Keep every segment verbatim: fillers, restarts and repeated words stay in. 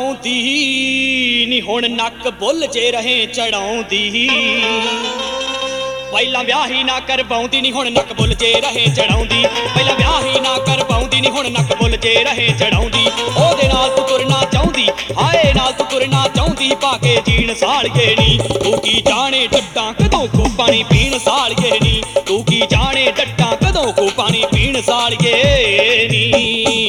ਕਰਵਾਉਂਦੀ ਨੀ ਹੁਣ ਨੱਕ ਬੁੱਲ ਜੇ ਰਹੇ ਚੜਾਉਂਦੀ ਪਹਿਲਾਂ ਵਿਆਹ ਹੀ ਨਾ ਕਰਵਾਉਂਦੀ ਨੀ ਹੁਣ ਨੱਕ ਬੁੱਲ ਜੇ ਰਹੇ ਚੜਾਉਂਦੀ ਪਹਿਲਾਂ ਵਿਆਹ ਹੀ ਨਾ ਕਰਵਾਉਂਦੀ ਨੀ ਹੁਣ ਨੱਕ ਬੁੱਲ ਜੇ ਰਹੇ ਚੜਾਉਂਦੀ ਉਹਦੇ ਨਾਲ ਤੂੰ ਤੁਰਨਾ ਚਾਹੁੰਦੀ ਹਾਏ ਨਾਲ ਤੂੰ ਤੁਰਨਾ ਚਾਹੁੰਦੀ ਪਾ ਕੇ ਜੀਣ ਸਾਲੀਏ ਨੀ ਤੂੰ ਕੀ ਜਾਣੇ ਡੱਡਾਂ ਕਦੋਂ ਕੋ ਪਾਣੀ ਪੀਣ ਸਾਲੀਏ ਨੀ ਤੂੰ ਕੀ ਜਾਣੇ ਡੱਡਾਂ ਕਦੋਂ ਕੋ ਪਾਣੀ ਪੀਣ ਸਾਲੀਏ ਨੀ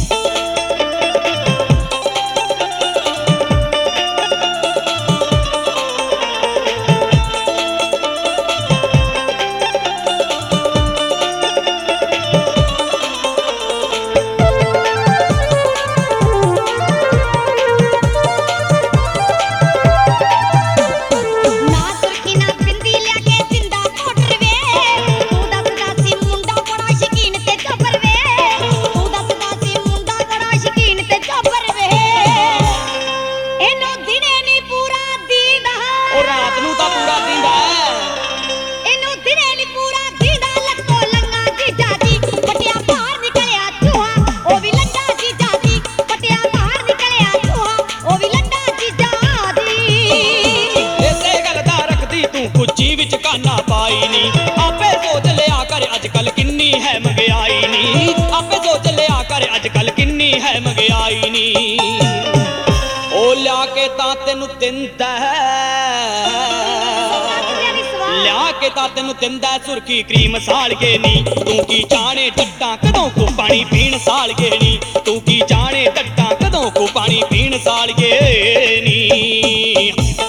ਪਾਈ ਨੀ ਆਪੇ ਸੋਚ ਲਿਆ ਕਰ ਅੱਜ ਕੱਲ ਕਿੰਨੀ ਹੈ ਮਹਿੰਗਾਈ ਨੀ ਆਪੇ ਸੋਚ ਲਿਆ ਕਰ ਅੱਜ ਕੱਲ ਕਿੰਨੀ ਹੈ ਮਹਿੰਗਾਈ ਨੀ ਉਹ ਲਿਆ ਕੇ ਤਾਂ ਤੈਨੂੰ ਦਿੰਦਾ ਲਿਆ ਕੇ ਤਾਂ ਤੈਨੂੰ ਦਿੰਦਾ ਸੁਰਖੀ ਕਰੀਮ ਸਾਲੀਏ ਨੀ ਤੂੰ ਕੀ ਜਾਣੇ ਡੱਡਾਂ ਕਦੋਂ ਕੋ ਪਾਣੀ ਪੀਣ ਸਾਲੀਏ ਨੀ ਤੂੰ ਕੀ ਜਾਣੇ ਡੱਡਾਂ ਕਦੋਂ ਕੋ ਪਾਣੀ ਪੀਣ ਸਾਲੀਏ ਨੀ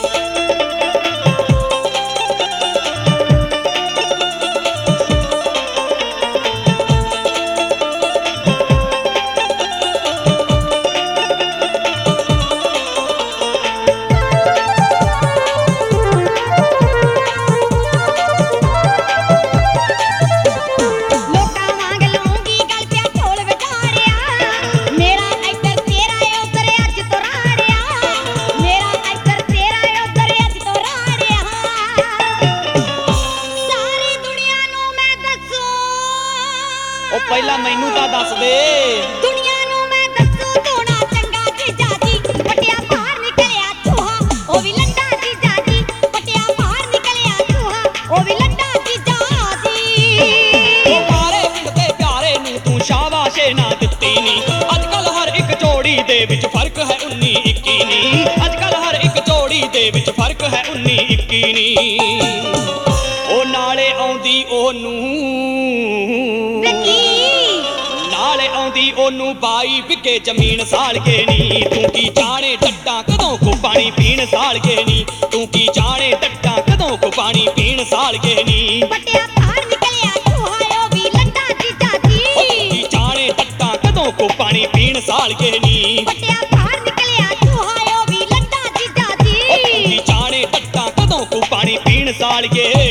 ਪਹਿਲਾਂ ਮੈਨੂੰ ਤਾਂ ਦੱਸ ਦੇ ਦੁਨੀਆ ਨੂੰ ਮੈਂ ਦੱਸੂ ਧੋਣਾ ਚੰਗਾ ਜੀਜਾ ਜੀ ਪਟਿਆ ਬਾਹਰ ਨਿਕਲਿਆ ਚੂਹਾ ਉਹ ਵੀ ਲੰਡਾ ਜੀਜਾ ਜੀ ਪਟਿਆ ਬਾਹਰ ਨਿਕਲਿਆ ਚੂਹਾ ਉਹ ਵੀ ਲੰਡਾ ਜੀਜਾ ਜੀ ਸਾਰੇ ਪਿੰਡ ਦੇ ਪਿਆਰੇ ਨੂੰ ਤੂੰ ਸ਼ਾਬਾਸ਼ੇ ਨਾ ਦਿੱਤੀ ਨੀ ਅੱਜ ਕੱਲ ਹਰ ਇੱਕ ਜੋੜੀ ਦੇ ਵਿੱਚ ਫਰਕ ਹੈ ਉੱਨੀ ਇੱਕੀ ਨੀ ਅੱਜ ਕੱਲ ਹਰ ਇੱਕ ਜੋੜੀ ਦੇ ਵਿੱਚ ਫਰਕ ਹੈ ਉੱਨੀ ਇੱਕੀ ਨੀ ਉਹ ਨਾਲੇ ਆਉਂਦੀ ਉਹਨੂੰ ਨਾਲੇ ਆਉਂਦੀ ਉਹਨੂੰ ਬਾਈ ਵਿਕੇ ਜ਼ਮੀਨ ਸਾਲੀਏ ਨੀ ਤੂੰ ਕੀ ਜਾਣੇ ਡੱਡਾਂ ਕਦੋਂ ਕੋ ਪਾਣੀ ਪੀਣ ਸਾਲੀਏ ਨੀ ਤੂੰ ਕੀ ਜਾਣੇ ਡੱਡਾਂ ਕਦੋਂ ਕੋ ਪਾਣੀ ਪੀਣ ਸਾਲੀਏ ਨੀ ਪਟਿਆ ਬਾਹਰ ਨਿਕਲਿਆ ਚੂਹਾ ਉਹ ਵੀ ਲੰਡਾ ਜੀਜਾ ਜੀ ਤੂੰ ਕੀ ਜਾਣੇ ਡੱਡਾਂ ਕਦੋਂ ਕੋ ਪਾਣੀ ਪੀਣ ਸਾਲੀਏ ਨੀ ਪਟਿਆ ਬਾਹਰ ਨਿਕਲਿਆ ਚੂਹਾ ਉਹ ਵੀ ਲੰਡਾ ਜੀਜਾ ਜੀ ਤੂੰ ਕੀ ਜਾਣੇ ਡੱਡਾਂ ਕਦੋਂ ਕੋ ਪਾਣੀ ਪੀਣ ਸਾਲੀਏ